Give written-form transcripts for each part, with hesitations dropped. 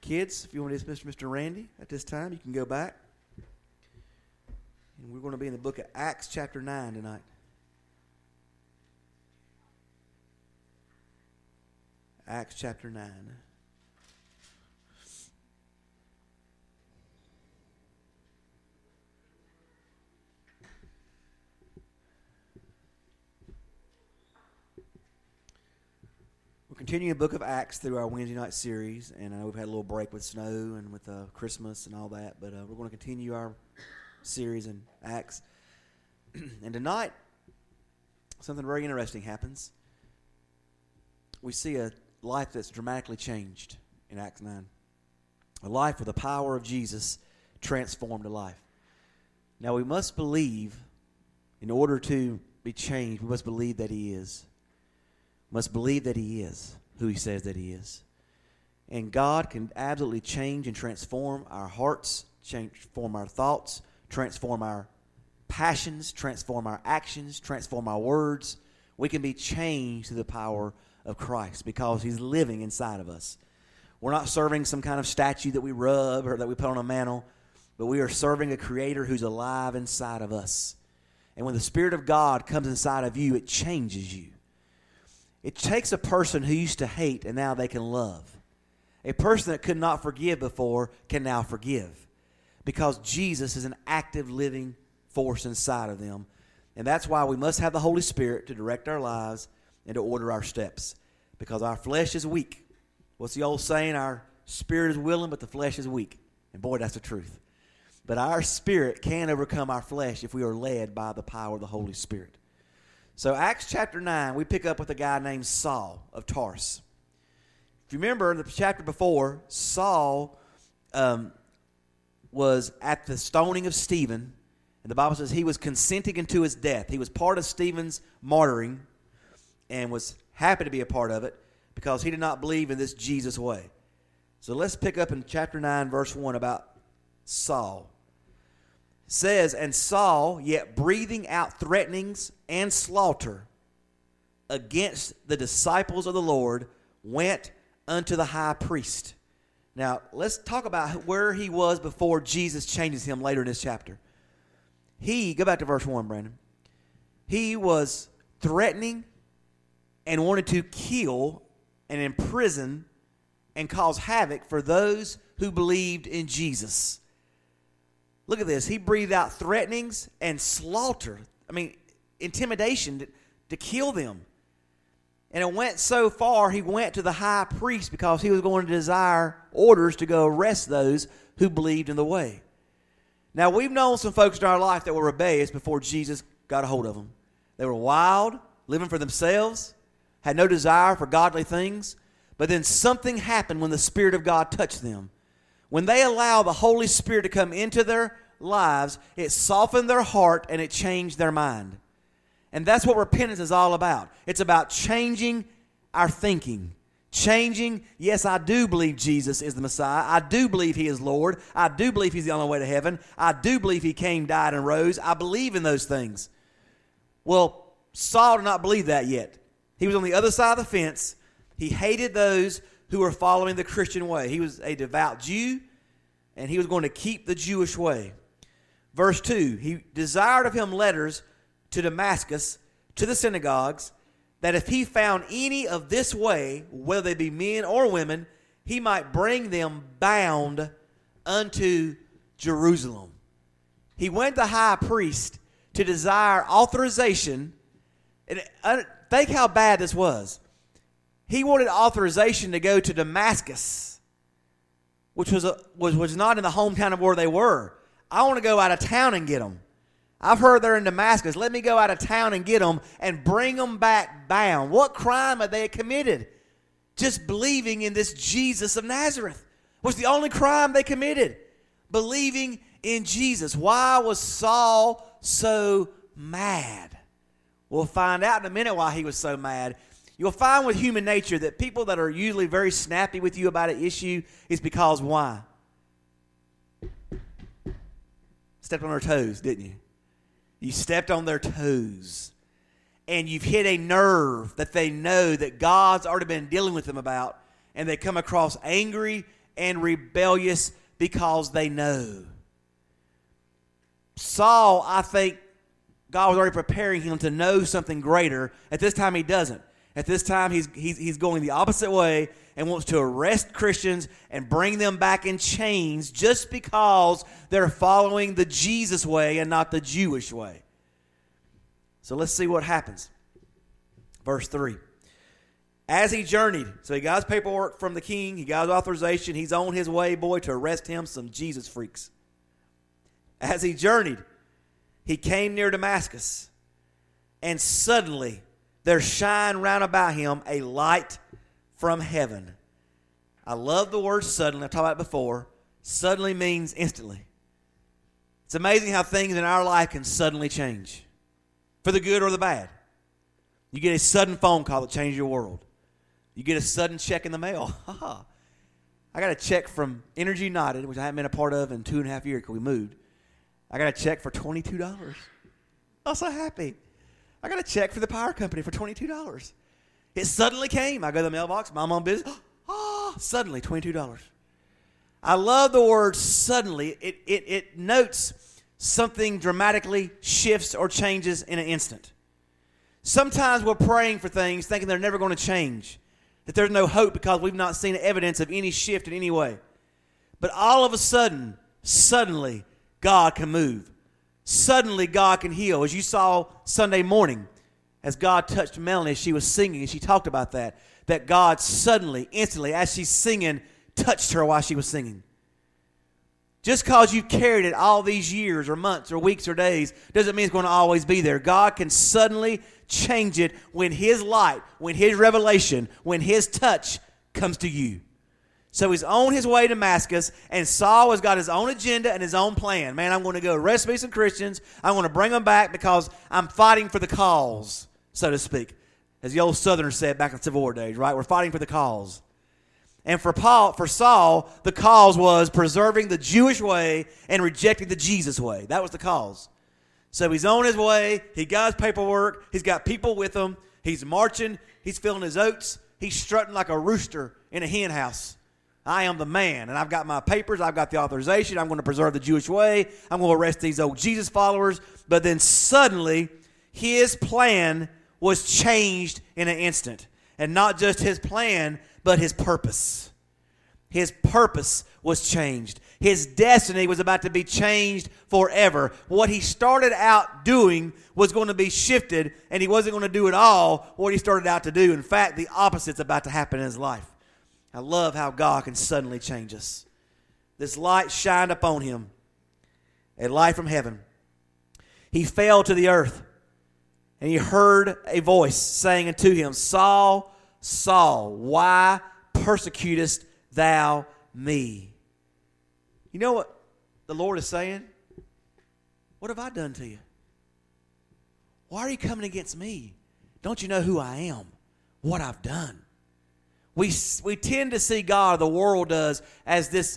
Kids, if you want to dismiss Mr. Randy at this time, you can go back. And we're going to be in the book of Acts chapter 9 tonight. Acts chapter 9. We're continuing the book of Acts through our Wednesday night series, and I know we've had a little break with snow and with Christmas and all that, but we're going to continue our series in Acts. And tonight, something very interesting happens. We see a life that's dramatically changed in Acts 9. A life where the power of Jesus transformed a life. Now, we must believe, in order to be changed, we must believe that He is. Must believe that He is who He says that He is. And God can absolutely change and transform our hearts, transform our thoughts, transform our passions, transform our actions, transform our words. We can be changed through the power of Christ because He's living inside of us. We're not serving some kind of statue that we rub or that we put on a mantle, but we are serving a Creator who's alive inside of us. And when the Spirit of God comes inside of you, it changes you. It takes a person who used to hate and now they can love. A person that could not forgive before can now forgive because Jesus is an active living force inside of them. And that's why we must have the Holy Spirit to direct our lives and to order our steps because our flesh is weak. What's the old saying? Our spirit is willing, but the flesh is weak. And boy, that's the truth. But our spirit can overcome our flesh if we are led by the power of the Holy Spirit. So Acts chapter 9, we pick up with a guy named Saul of Tarsus. If you remember in the chapter before, Saul was at the stoning of Stephen, and the Bible says he was consenting unto his death. He was part of Stephen's martyring and was happy to be a part of it because he did not believe in this Jesus way. So let's pick up in chapter 9, verse 1 about Saul. It says, and Saul, yet breathing out threatenings and slaughter against the disciples of the Lord, went unto the high priest. Now, let's talk about where he was before Jesus changes him later in this chapter. Go back to verse 1, Brandon. He was threatening and wanted to kill and imprison and cause havoc for those who believed in Jesus. Look at this. He breathed out threatenings and slaughter. Intimidation to kill them. And it went so far, he went to the high priest because he was going to desire orders to go arrest those who believed in the way. Now, we've known some folks in our life that were rebellious before Jesus got a hold of them. They were wild, living for themselves, had no desire for godly things. But then something happened when the Spirit of God touched them. When they allow the Holy Spirit to come into their lives, it softened their heart and it changed their mind. And that's what repentance is all about. It's about changing our thinking. Changing, yes, I do believe Jesus is the Messiah. I do believe He is Lord. I do believe He's the only way to heaven. I do believe He came, died, and rose. I believe in those things. Well, Saul did not believe that yet. He was on the other side of the fence. He hated those who were following the Christian way. He was a devout Jew, and he was going to keep the Jewish way. Verse 2, he desired of him letters to Damascus, to the synagogues, that if he found any of this way, whether they be men or women, he might bring them bound unto Jerusalem. He went to the high priest to desire authorization. And think how bad this was. He wanted authorization to go to Damascus, which was not in the hometown of where they were. I want to go out of town and get them. I've heard they're in Damascus. Let me go out of town and get them and bring them back bound. What crime had they committed? Just believing in this Jesus of Nazareth was the only crime they committed. Believing in Jesus. Why was Saul so mad? We'll find out in a minute why he was so mad. You'll find with human nature that people that are usually very snappy with you about an issue is because why? Stepped on their toes, didn't you? You stepped on their toes. And you've hit a nerve that they know that God's already been dealing with them about. And they come across angry and rebellious because they know. Saul, I think God was already preparing him to know something greater. At this time, he doesn't. At this time, he's going the opposite way and wants to arrest Christians and bring them back in chains just because they're following the Jesus way and not the Jewish way. So let's see what happens. Verse 3. As he journeyed, so he got his paperwork from the king, he got his authorization, he's on his way, boy, to arrest him, some Jesus freaks. As he journeyed, he came near Damascus, and suddenly there shined round about him a light from heaven. I love the word suddenly. I've talked about it before. Suddenly means instantly. It's amazing how things in our life can suddenly change, for the good or the bad. You get a sudden phone call that changes your world. You get a sudden check in the mail. I got a check from Energy United, which I haven't been a part of in 2.5 years because we moved. I got a check for $22. I'm so happy. I got a check for the power company for $22. It suddenly came. I go to the mailbox, my mom business. Suddenly, $22. I love the word suddenly. It notes something dramatically shifts or changes in an instant. Sometimes we're praying for things thinking they're never going to change, that there's no hope because we've not seen evidence of any shift in any way. But all of a sudden, suddenly, God can move. Suddenly, God can heal. As you saw Sunday morning, as God touched Melanie as she was singing, and she talked about that God suddenly, instantly, as she's singing, touched her while she was singing. Just because you've carried it all these years or months or weeks or days doesn't mean it's going to always be there. God can suddenly change it when His light, when His revelation, when His touch comes to you. So he's on his way to Damascus, and Saul has got his own agenda and his own plan. Man, I'm going to go arrest me some Christians. I'm going to bring them back because I'm fighting for the cause, so to speak. As the old Southerners said back in Civil War days, right? We're fighting for the cause. And for Saul, the cause was preserving the Jewish way and rejecting the Jesus way. That was the cause. So he's on his way. He got his paperwork. He's got people with him. He's marching. He's filling his oats. He's strutting like a rooster in a hen house. I am the man, and I've got my papers. I've got the authorization. I'm going to preserve the Jewish way. I'm going to arrest these old Jesus followers. But then suddenly, his plan was changed in an instant. And not just his plan, but his purpose. His purpose was changed. His destiny was about to be changed forever. What he started out doing was going to be shifted, and he wasn't going to do at all what he started out to do. In fact, the opposite's about to happen in his life. I love how God can suddenly change us. This light shined upon him, a light from heaven. He fell to the earth, and he heard a voice saying unto him, Saul, Saul, why persecutest thou me? You know what the Lord is saying? What have I done to you? Why are you coming against me? Don't you know who I am? What I've done? We tend to see God, the world does, as this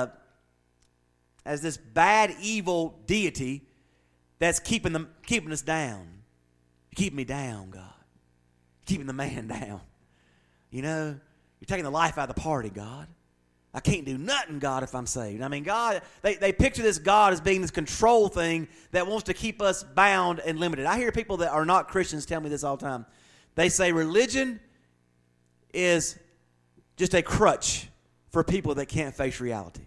bad, evil deity that's keeping us down. You're keeping me down, God. You're keeping the man down. You know, you're taking the life out of the party, God. I can't do nothing, God, if I'm saved. I mean, God, they picture this God as being this control thing that wants to keep us bound and limited. I hear people that are not Christians tell me this all the time. They say religion is just a crutch for people that can't face reality.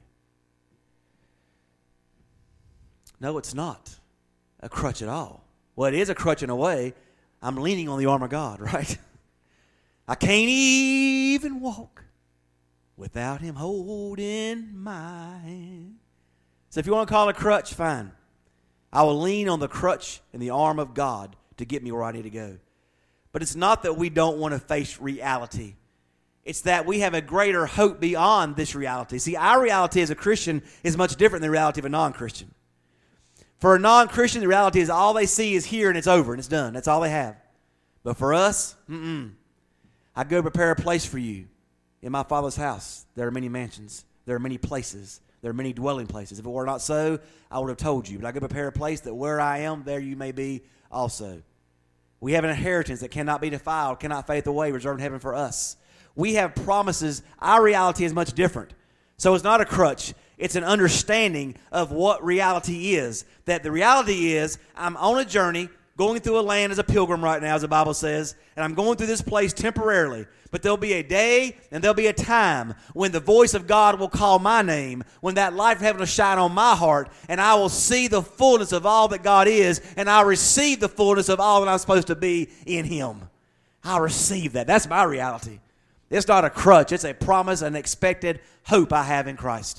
No, it's not a crutch at all. Well, it is a crutch in a way. I'm leaning on the arm of God, right? I can't even walk without Him holding my hand. So if you want to call it a crutch, fine. I will lean on the crutch and the arm of God to get me where I need to go. But it's not that we don't want to face reality. It's that we have a greater hope beyond this reality. See, our reality as a Christian is much different than the reality of a non-Christian. For a non-Christian, the reality is all they see is here and it's over and it's done. That's all they have. But for us, I go prepare a place for you. In my Father's house, there are many mansions. There are many places. There are many dwelling places. If it were not so, I would have told you. But I go prepare a place that where I am, there you may be also. We have an inheritance that cannot be defiled, cannot fade away, reserved in heaven for us. We have promises. Our reality is much different. So it's not a crutch. It's an understanding of what reality is. That the reality is I'm on a journey, going through a land as a pilgrim right now, as the Bible says, and I'm going through this place temporarily. But there'll be a day and there'll be a time when the voice of God will call my name, when that light of heaven will shine on my heart, and I will see the fullness of all that God is, and I'll receive the fullness of all that I'm supposed to be in Him. I'll receive that. That's my reality. It's not a crutch. It's a promise, an expected hope I have in Christ.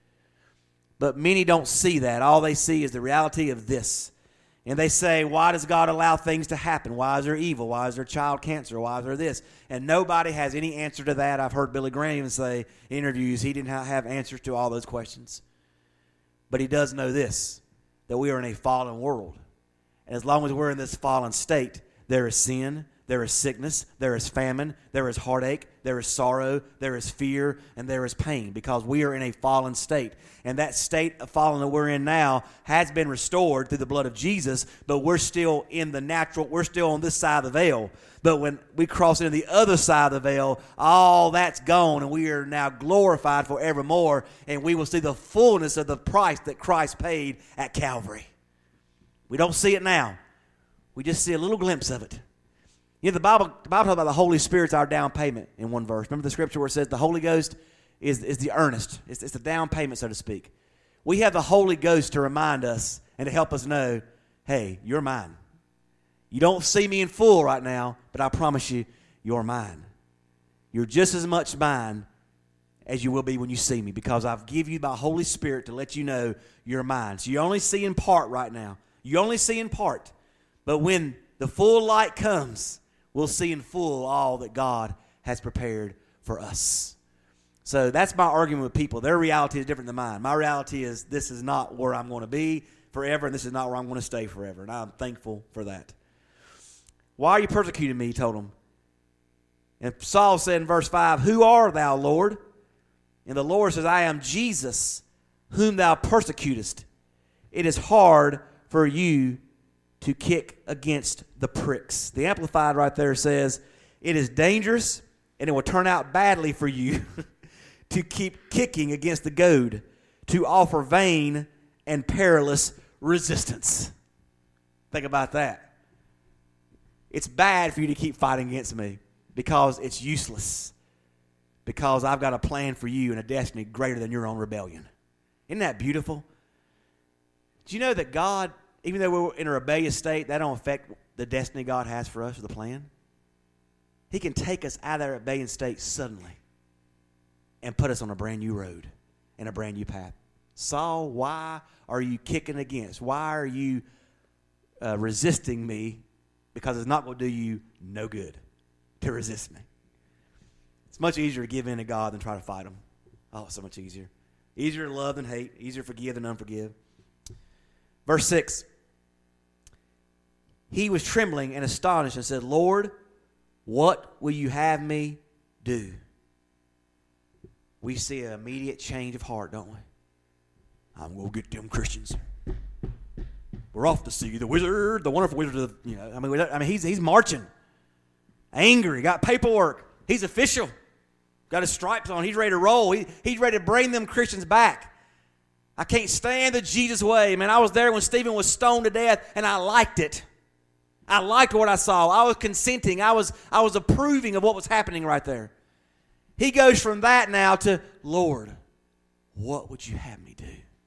But many don't see that. All they see is the reality of this. And they say, why does God allow things to happen? Why is there evil? Why is there child cancer? Why is there this? And nobody has any answer to that. I've heard Billy Graham even say in interviews he didn't have answers to all those questions. But he does know this, that we are in a fallen world. And as long as we're in this fallen state, there is sin, there is sickness, there is famine, there is heartache, there is sorrow, there is fear, and there is pain, because we are in a fallen state. And that state of fallen that we're in now has been restored through the blood of Jesus, but we're still in the natural, we're still on this side of the veil. But when we cross into the other side of the veil, all that's gone, and we are now glorified forevermore, and we will see the fullness of the price that Christ paid at Calvary. We don't see it now. We just see a little glimpse of it. You know, the Bible talks about the Holy Spirit's our down payment in one verse. Remember the scripture where it says the Holy Ghost is the earnest. It's the down payment, so to speak. We have the Holy Ghost to remind us and to help us know, hey, you're mine. You don't see me in full right now, but I promise you, you're mine. You're just as much mine as you will be when you see me, because I've given you my Holy Spirit to let you know you're mine. So you only see in part right now. You only see in part. But when the full light comes, we'll see in full all that God has prepared for us. So that's my argument with people. Their reality is different than mine. My reality is this is not where I'm going to be forever, and this is not where I'm going to stay forever. And I'm thankful for that. Why are you persecuting me? He told him. And Saul said in verse 5, who art thou, Lord? And the Lord says, I am Jesus, whom thou persecutest. It is hard for you to kick against the pricks. The Amplified right there says, it is dangerous and it will turn out badly for you to keep kicking against the goad, to offer vain and perilous resistance. Think about that. It's bad for you to keep fighting against me because it's useless, because I've got a plan for you and a destiny greater than your own rebellion. Isn't that beautiful? Do you know that God, even though we're in a rebellious state, that don't affect the destiny God has for us or the plan? He can take us out of that rebellion state suddenly and put us on a brand new road and a brand new path. Saul, why are you kicking against? Why are you resisting me? Because it's not going to do you no good to resist me. It's much easier to give in to God than try to fight Him. Oh, it's so much easier. Easier to love than hate. Easier to forgive than unforgive. Verse 6. He was trembling and astonished and said, Lord, what will you have me do? We see an immediate change of heart, don't we? I'm going to get them Christians. We're off to see the wizard, the wonderful wizard of, he's marching. Angry, got paperwork. He's official. Got his stripes on. He's ready to roll. He's ready to bring them Christians back. I can't stand the Jesus way. Man, I was there when Stephen was stoned to death, and I liked it. I liked what I saw. I was consenting. I was approving of what was happening right there. He goes from that now to, Lord, what would you have me do?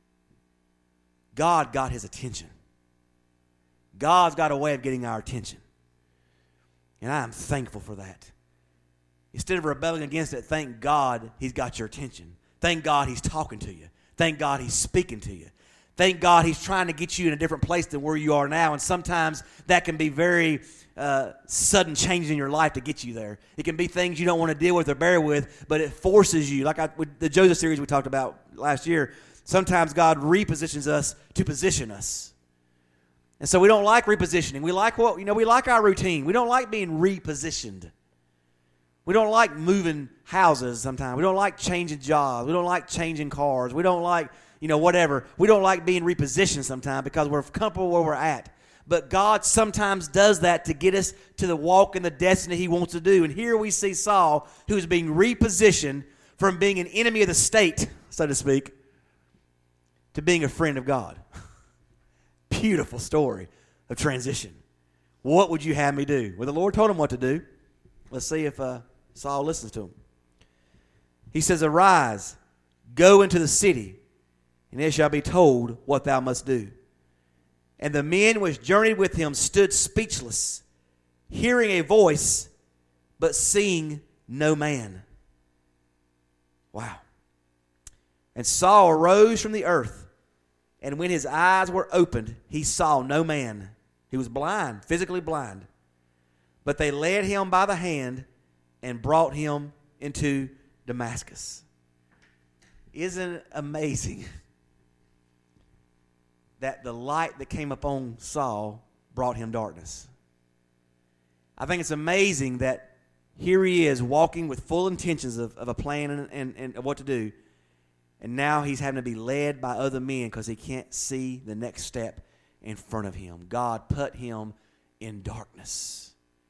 God got his attention. God's got a way of getting our attention. And I am thankful for that. Instead of rebelling against it, thank God He's got your attention. Thank God He's talking to you. Thank God He's speaking to you. Thank God He's trying to get you in a different place than where you are now. And sometimes that can be very sudden change in your life to get you there. It can be things you don't want to deal with or bear with, but it forces you. Like with the Joseph series we talked about last year, sometimes God repositions us to position us. And so we don't like repositioning. We like we like our routine. We don't like being repositioned. We don't like moving houses sometimes. We don't like changing jobs. We don't like changing cars. We don't like, whatever. We don't like being repositioned sometimes because we're comfortable where we're at. But God sometimes does that to get us to the walk and the destiny He wants to do. And here we see Saul, who is being repositioned from being an enemy of the state, so to speak, to being a friend of God. Beautiful story of transition. What would you have me do? Well, the Lord told him what to do. Let's see if Saul listens to him. He says, arise, go into the city, and it shall be told what thou must do. And the men which journeyed with him stood speechless, hearing a voice, but seeing no man. Wow. And Saul arose from the earth, and when his eyes were opened, he saw no man. He was blind, physically blind. But they led him by the hand and brought him into Damascus. Isn't it amazing that the light that came upon Saul brought him darkness? I think it's amazing that here he is walking with full intentions of a plan and of what to do, and now he's having to be led by other men because he can't see the next step in front of him. God put him in darkness.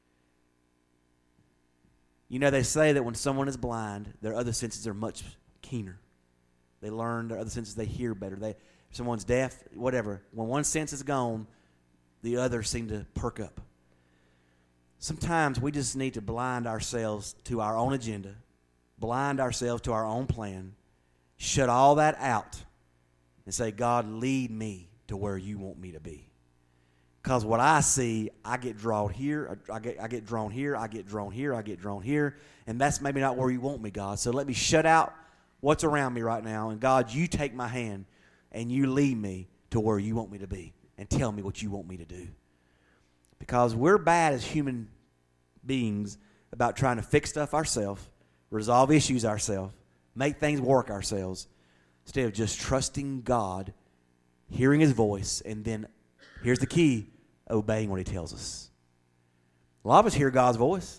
You know, they say that when someone is blind, their other senses are much keener. They learn their other senses, they hear better. If someone's deaf, whatever. When one sense is gone, the others seem to perk up. Sometimes we just need to blind ourselves to our own agenda, blind ourselves to our own plan, shut all that out, and say, God, lead me to where you want me to be. Because what I see, I get drawn here, I get drawn here, I get drawn here, I get drawn here, and that's maybe not where you want me, God. So let me shut out what's around me right now, and God, you take my hand, and you lead me to where you want me to be, and tell me what you want me to do. Because we're bad as human beings about trying to fix stuff ourselves, resolve issues ourselves, make things work ourselves, instead of just trusting God, hearing his voice, and then, here's the key, obeying what he tells us. A lot of us hear God's voice.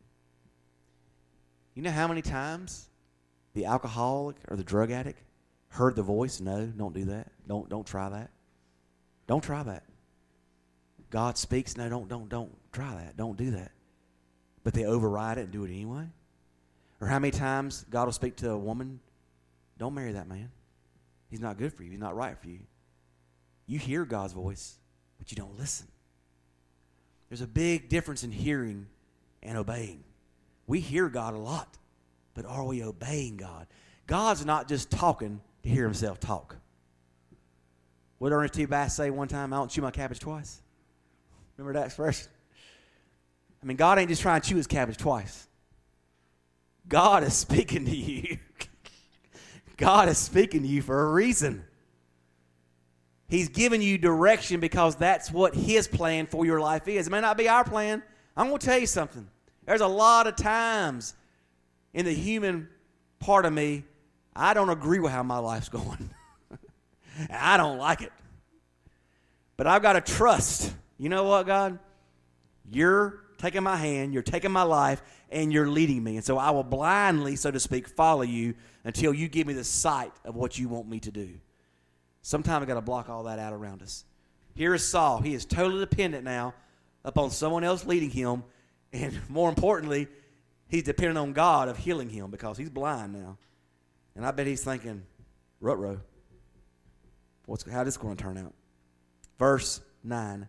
You know how many times the alcoholic or the drug addict heard the voice? No, don't do that. Don't try that. Don't try that. God speaks. No, don't try that. Don't do that. But they override it and do it anyway. Or how many times God will speak to a woman, don't marry that man. He's not good for you. He's not right for you. You hear God's voice, but you don't listen. There's a big difference in hearing and obeying. We hear God a lot, but are we obeying God? God's not just talking to hear himself talk. What did Ernest T. Bass say one time? I don't chew my cabbage twice. Remember that expression? I mean, God ain't just trying to chew his cabbage twice. God is speaking to you. God is speaking to you for a reason. He's giving you direction because that's what his plan for your life is. It may not be our plan. I'm going to tell you something. There's a lot of times in the human part of me, I don't agree with how my life's going. I don't like it. But I've got to trust. You know what, God? You're taking my hand, you're taking my life, and you're leading me. And so I will blindly, so to speak, follow you until you give me the sight of what you want me to do. Sometimes I've got to block all that out around us. Here is Saul. He is totally dependent now upon someone else leading him. And more importantly, he's dependent on God of healing him because he's blind now. And I bet he's thinking, ruh-roh, how's this going to turn out? Verse 9.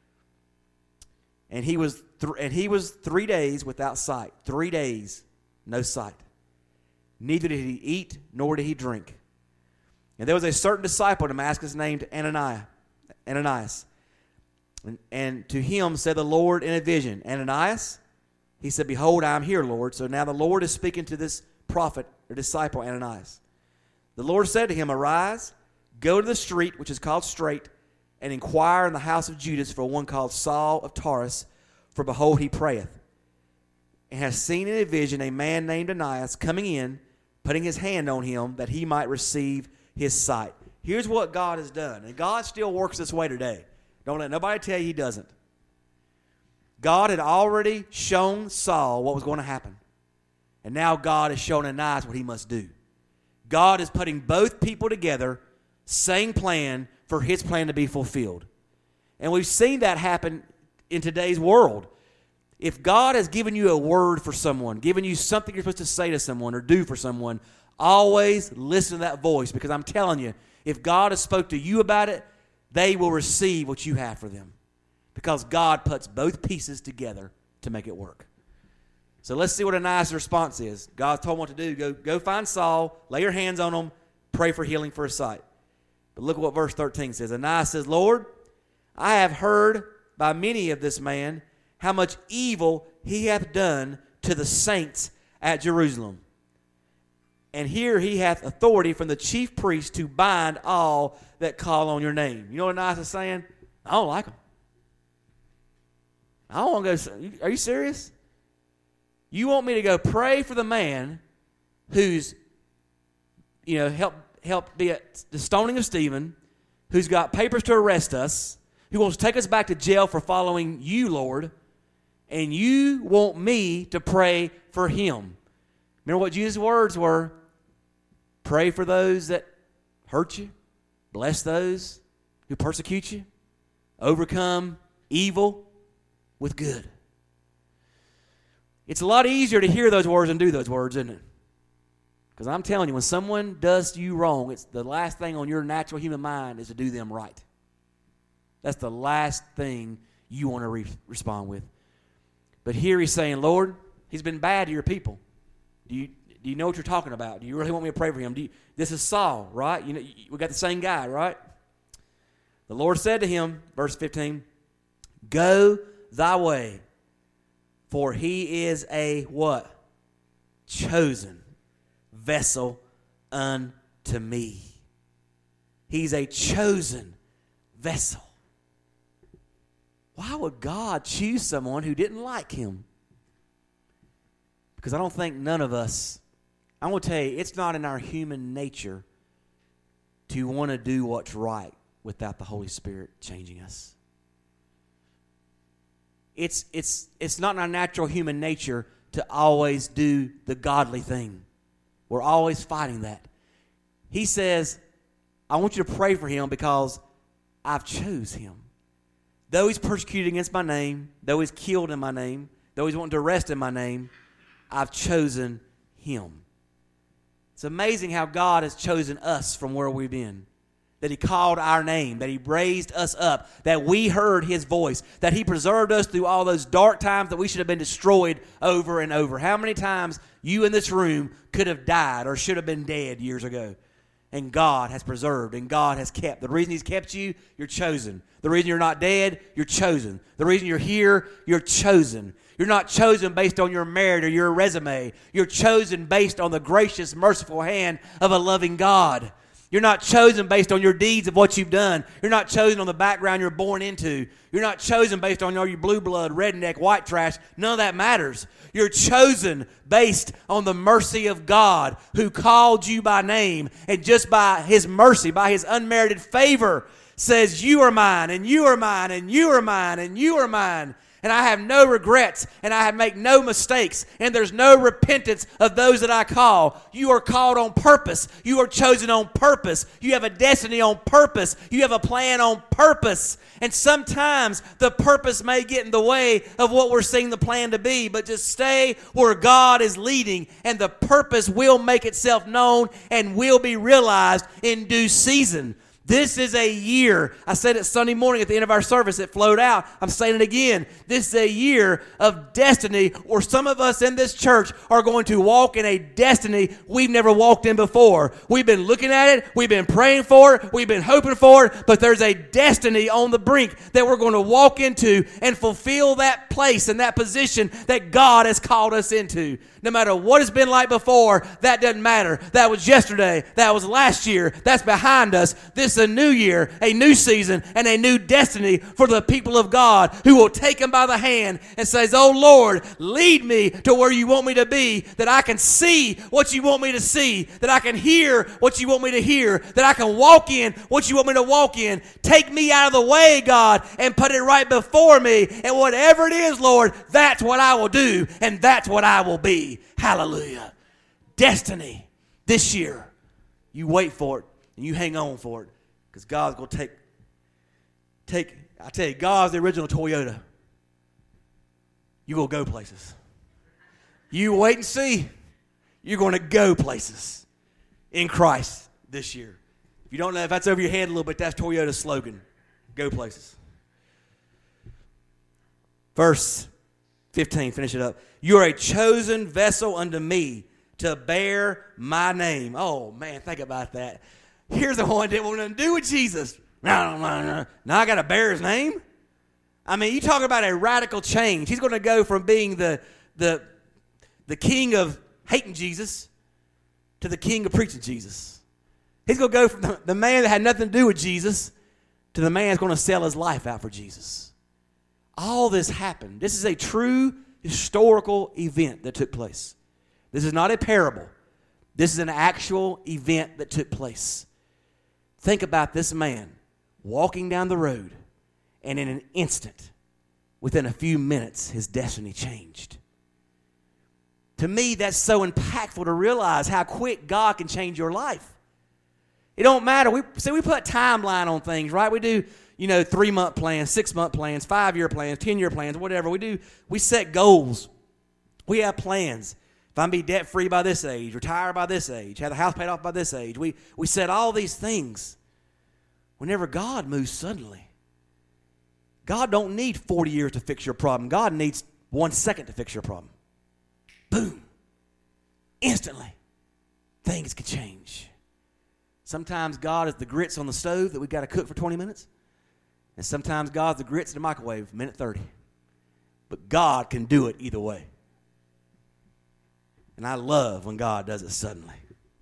And he was 3 days without sight. 3 days, no sight. Neither did he eat, nor did he drink. And there was a certain disciple in Damascus named Ananias. And to him said the Lord in a vision, Ananias? He said, behold, I am here, Lord. So now the Lord is speaking to this prophet or disciple, Ananias. The Lord said to him, arise, go to the street, which is called Straight, and inquire in the house of Judas for one called Saul of Tarsus, for behold, he prayeth, and has seen in a vision a man named Ananias coming in, putting his hand on him, that he might receive his sight. Here's what God has done, and God still works this way today. Don't let nobody tell you he doesn't. God had already shown Saul what was going to happen, and now God has shown Ananias what he must do. God is putting both people together, same plan, for his plan to be fulfilled. And we've seen that happen in today's world. If God has given you a word for someone, given you something you're supposed to say to someone or do for someone, always listen to that voice, because I'm telling you, if God has spoke to you about it, they will receive what you have for them, because God puts both pieces together to make it work. So let's see what Ananias' response is. God told him what to do. Go find Saul, lay your hands on him, pray for healing for his sight. But look at what verse 13 says. Ananias says, Lord, I have heard by many of this man how much evil he hath done to the saints at Jerusalem. And here he hath authority from the chief priest to bind all that call on your name. You know what Ananias is saying? I don't like him. I don't want to go. Are you serious? You want me to go pray for the man who's, helped be at the stoning of Stephen, who's got papers to arrest us, who wants to take us back to jail for following you, Lord, and you want me to pray for him. Remember what Jesus' words were? Pray for those that hurt you. Bless those who persecute you. Overcome evil with good. It's a lot easier to hear those words and do those words, isn't it? Because I'm telling you, when someone does you wrong, it's the last thing on your natural human mind is to do them right. That's the last thing you want to respond with. But here he's saying, Lord, he's been bad to your people. Do you know what you're talking about? Do you really want me to pray for him? This is Saul, right? We got the same guy, right? The Lord said to him, verse 15, go thy way, for he is a what? Chosen vessel unto me. He's a chosen vessel. Why would God choose someone who didn't like him? Because I don't think none of us, I'm going to tell you, it's not in our human nature to want to do what's right without the Holy Spirit changing us. It's not in our natural human nature to always do the godly thing. We're always fighting that. He says, I want you to pray for him because I've chose him. Though he's persecuted against my name, though he's killed in my name, though he's wanting to arrest in my name, I've chosen him. It's amazing how God has chosen us from where we've been. That he called our name, that he raised us up, that we heard his voice, that he preserved us through all those dark times that we should have been destroyed over and over. How many times you in this room could have died or should have been dead years ago? And God has preserved and God has kept. The reason he's kept you, you're chosen. The reason you're not dead, you're chosen. The reason you're here, you're chosen. You're not chosen based on your merit or your resume. You're chosen based on the gracious, merciful hand of a loving God. You're not chosen based on your deeds of what you've done. You're not chosen on the background you're born into. You're not chosen based on all your blue blood, redneck, white trash. None of that matters. You're chosen based on the mercy of God who called you by name, and just by his mercy, by his unmerited favor, says you are mine, and you are mine, and you are mine, and you are mine. And I have no regrets, and I make no mistakes, and there's no repentance of those that I call. You are called on purpose. You are chosen on purpose. You have a destiny on purpose. You have a plan on purpose. And sometimes the purpose may get in the way of what we're seeing the plan to be, but just stay where God is leading, and the purpose will make itself known and will be realized in due season. This is a year. I said it Sunday morning at the end of our service. It flowed out. I'm saying it again. This is a year of destiny where some of us in this church are going to walk in a destiny we've never walked in before. We've been looking at it. We've been praying for it. We've been hoping for it. But there's a destiny on the brink that we're going to walk into and fulfill that place and that position that God has called us into. No matter what it's been like before, that doesn't matter. That was yesterday. That was last year. That's behind us. This is a new year, a new season, and a new destiny for the people of God who will take them by the hand and says, oh Lord, lead me to where you want me to be, that I can see what you want me to see, that I can hear what you want me to hear, that I can walk in what you want me to walk in. Take me out of the way, God, and put it right before me. And whatever it is, Lord, that's what I will do, and that's what I will be. Hallelujah. Destiny this year. You wait for it and you hang on for it, because God's going to take, I tell you, God's the original Toyota. you're going to go places. You wait and see. You're going to go places in Christ this year. If you don't know, if that's over your head a little bit, that's Toyota's slogan. Go places. Verse 15, finish it up. You are a chosen vessel unto me to bear my name. Oh, man, think about that. Here's the one that didn't want nothing to do with Jesus. No. Now I got to bear his name? I mean, you talk about a radical change. He's going to go from being the king of hating Jesus to the king of preaching Jesus. He's going to go from the man that had nothing to do with Jesus to the man that's going to sell his life out for Jesus. All this happened. This is a true historical event that took place. This is not a parable. This is an actual event that took place. Think about this man walking down the road, and in an instant, within a few minutes, his destiny changed. To me, that's so impactful to realize how quick God can change your life. It don't matter. We put timeline on things, right? We do, 3-month plans, 6-month plans, 5-year plans, 10-year plans, whatever. We set goals. We have plans. If I'm be debt-free by this age, retire by this age, have the house paid off by this age. We set all these things. Whenever God moves suddenly, God don't need 40 years to fix your problem. God needs 1 second to fix your problem. Boom. Instantly, things can change. Sometimes God is the grits on the stove that we've got to cook for 20 minutes. And sometimes God's the grits in the microwave, minute 30. But God can do it either way. And I love when God does it suddenly.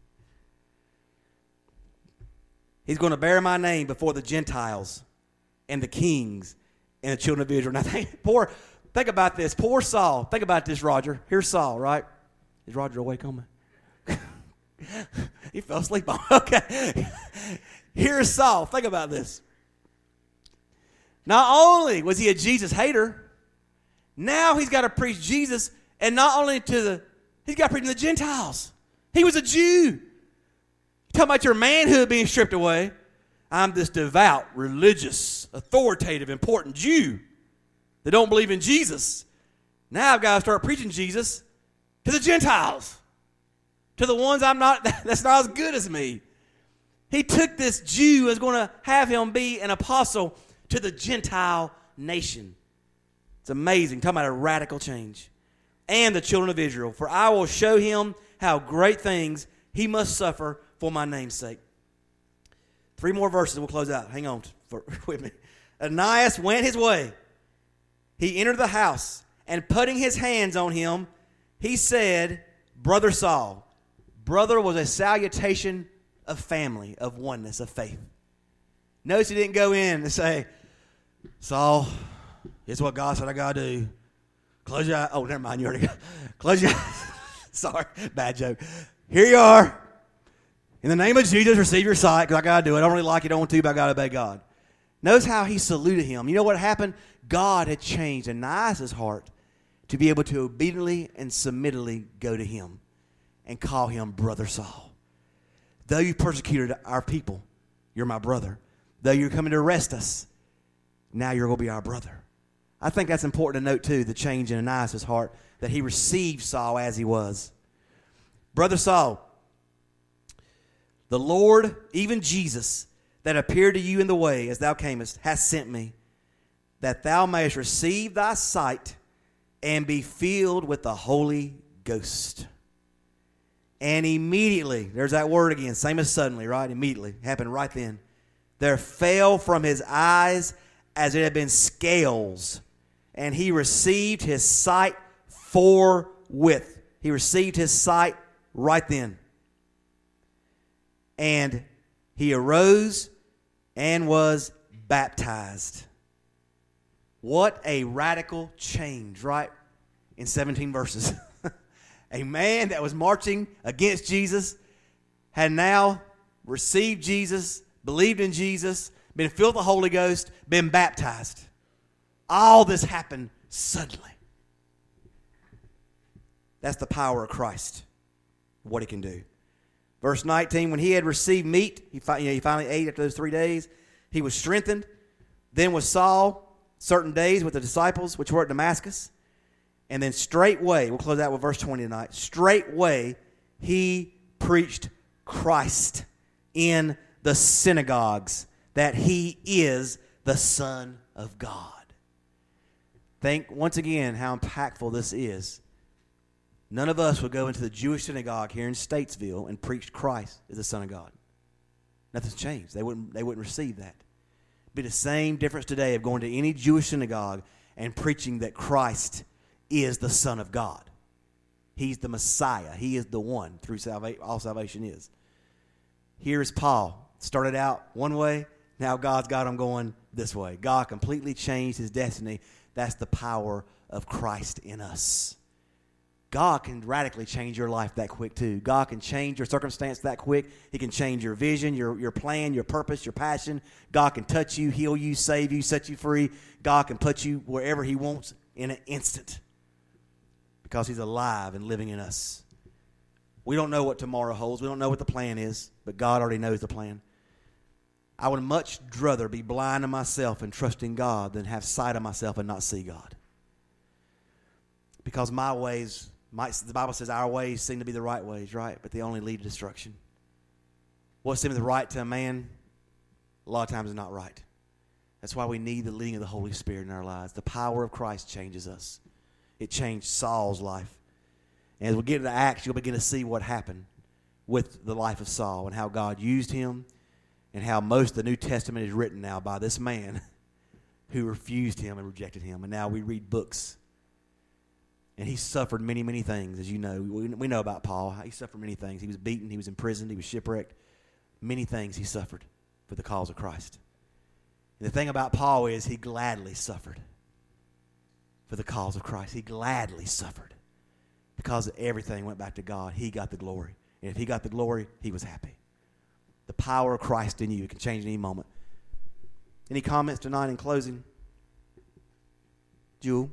He's going to bear my name before the Gentiles and the kings and the children of Israel. Now, think about this. Poor Saul. Think about this, Roger. Here's Saul, right? Is Roger awake on me? He fell asleep on me. Okay. Here's Saul. Think about this. Not only was he a Jesus hater, now he's got to preach Jesus, and not only he's got to preach to the Gentiles. He was a Jew. Talking about your manhood being stripped away. I'm this devout, religious, authoritative, important Jew that don't believe in Jesus. Now I've got to start preaching Jesus to the Gentiles, to the ones that's not as good as me. He took this Jew as going to have him be an apostle to the Gentile nation. It's amazing. Talking about a radical change. And the children of Israel. For I will show him how great things he must suffer for my name's sake. 3 more verses and we'll close out. Hang on with me. Ananias went his way. He entered the house, and putting his hands on him, he said, Brother Saul. Brother was a salutation of family, of oneness, of faith. Notice he didn't go in and say, Saul, here's what God said I got to do. Close your eyes. Oh, never mind. You already got. Close your eyes. Sorry. Bad joke. Here you are. In the name of Jesus, receive your sight, because I got to do it. I don't really like it, don't want to, but I got to obey God. Notice how he saluted him. You know what happened? God had changed Ananias' heart to be able to obediently and submittedly go to him and call him Brother Saul. Though you persecuted our people, you're my brother. Though you're coming to arrest us, now you're going to be our brother. I think that's important to note, too, the change in Ananias' heart, that he received Saul as he was. Brother Saul, the Lord, even Jesus, that appeared to you in the way as thou camest, hath sent me, that thou mayest receive thy sight and be filled with the Holy Ghost. And immediately, there's that word again, same as suddenly, right? Immediately, happened right then. There fell from his eyes as it had been scales, and he received his sight forthwith. He received his sight right then. And he arose and was baptized. What a radical change, right? In 17 verses. A man that was marching against Jesus had now received Jesus, believed in Jesus, been filled with the Holy Ghost, been baptized. All this happened suddenly. That's the power of Christ, what he can do. Verse 19, when he had received meat, he finally ate after those 3 days. He was strengthened. Then was Saul certain days with the disciples which were at Damascus. And then straightway, we'll close out with verse 20 tonight. Straightway, he preached Christ in the synagogues, that he is the Son of God. Think once again how impactful this is. None of us would go into the Jewish synagogue here in Statesville and preach Christ as the Son of God. Nothing's changed. They wouldn't receive that. It'd be the same difference today of going to any Jewish synagogue and preaching that Christ is the Son of God. He's the Messiah. He is the one through all salvation is. Here is Paul. Started out one way. Now God's got him going this way. God completely changed his destiny. That's the power of Christ in us. God can radically change your life that quick too. God can change your circumstance that quick. He can change your vision, your plan, your purpose, your passion. God can touch you, heal you, save you, set you free. God can put you wherever he wants in an instant because he's alive and living in us. We don't know what tomorrow holds. We don't know what the plan is, but God already knows the plan. I would much rather be blind to myself and trust in God than have sight of myself and not see God. Because my ways, the Bible says our ways seem to be the right ways, right? But they only lead to destruction. What seems right to a man, a lot of times is not right. That's why we need the leading of the Holy Spirit in our lives. The power of Christ changes us. It changed Saul's life. And as we get into Acts, you'll begin to see what happened with the life of Saul and how God used him and how most of the New Testament is written now by this man who refused him and rejected him. And now we read books. And he suffered many, many things, as you know. We know about Paul. He suffered many things. He was beaten. He was imprisoned. He was shipwrecked. Many things he suffered for the cause of Christ. And the thing about Paul is he gladly suffered for the cause of Christ. He gladly suffered because everything went back to God. He got the glory. And if he got the glory, he was happy. The power of Christ in you. It can change at any moment. Any comments tonight in closing? Jewel?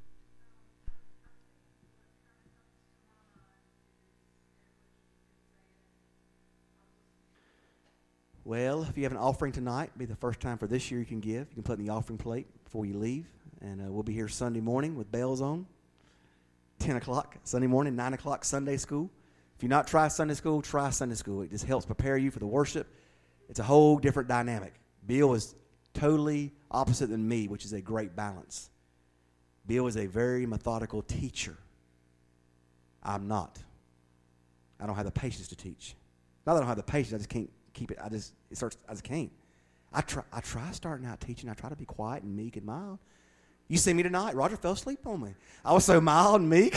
Well, if you have an offering tonight, it'll be the first time for this year you can give. You can put it in the offering plate before you leave. And we'll be here Sunday morning with bells on. 10 o'clock Sunday morning, 9 o'clock Sunday school. If you've not tried Sunday school, try Sunday school. It just helps prepare you for the worship. It's a whole different dynamic. Bill is totally opposite than me, which is a great balance. Bill is a very methodical teacher. I'm not. I don't have the patience to teach. Not that I don't have the patience, I just can't keep it. I just can't. I try starting out teaching. I try to be quiet and meek and mild. You see me tonight. Roger fell asleep on me. I was so mild and meek.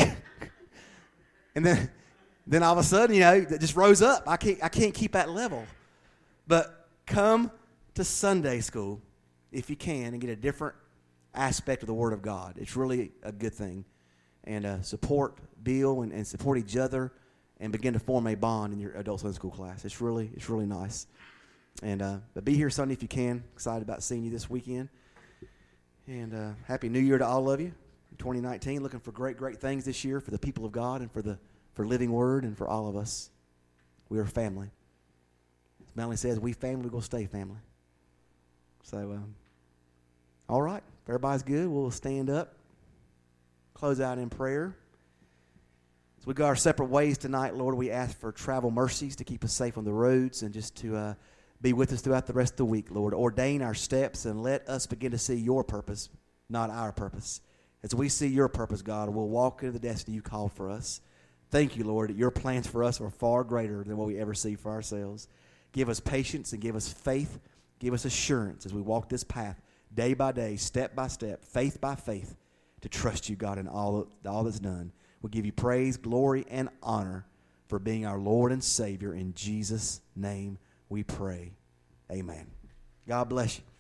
And then all of a sudden, that just rose up. I can't keep that level. But come to Sunday school if you can and get a different aspect of the Word of God. It's really a good thing. And support Bill and support each other and begin to form a bond in your adult Sunday school class. It's really nice. And but be here Sunday if you can. Excited about seeing you this weekend. And Happy New Year to all of you. 2019, looking for great things this year for the people of God and for Living Word and for all of us. We are family. As Melanie says, we family, we'll stay family. So, all right. If everybody's good, we'll stand up. Close out in prayer. As we go our separate ways tonight, Lord, we ask for travel mercies to keep us safe on the roads and just to be with us throughout the rest of the week, Lord. Ordain our steps and let us begin to see your purpose, not our purpose. As we see your purpose, God, we'll walk into the destiny you called for us. Thank you, Lord, that your plans for us are far greater than what we ever see for ourselves. Give us patience and give us faith. Give us assurance as we walk this path day by day, step by step, faith by faith, to trust you, God, in all that's done. We'll give you praise, glory, and honor for being our Lord and Savior. In Jesus' name we pray. Amen. God bless you.